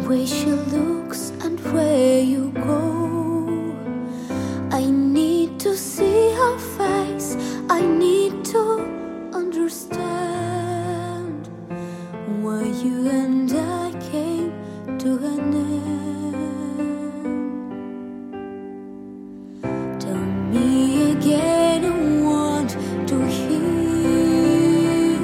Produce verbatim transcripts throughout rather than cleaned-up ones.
way she looks and where you go. I need to see her face, I need to understand why you and I came to an end. Tell me again, I want to hear.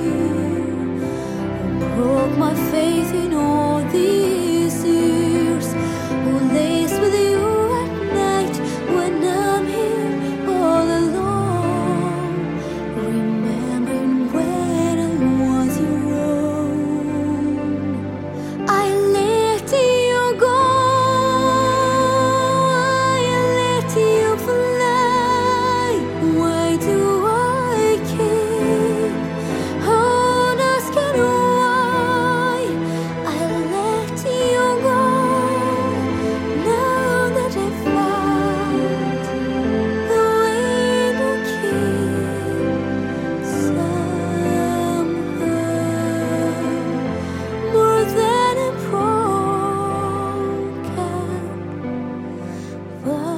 Who broke my faith in all these years? Who lays with you at night when I'm here all alone? Remembering when I was your own. I let you go, I let you fly. Why do I keep on asking why? I let you go, now that I found the way to keep somehow more than a broken vow.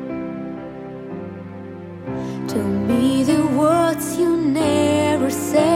Tell me the words you never said.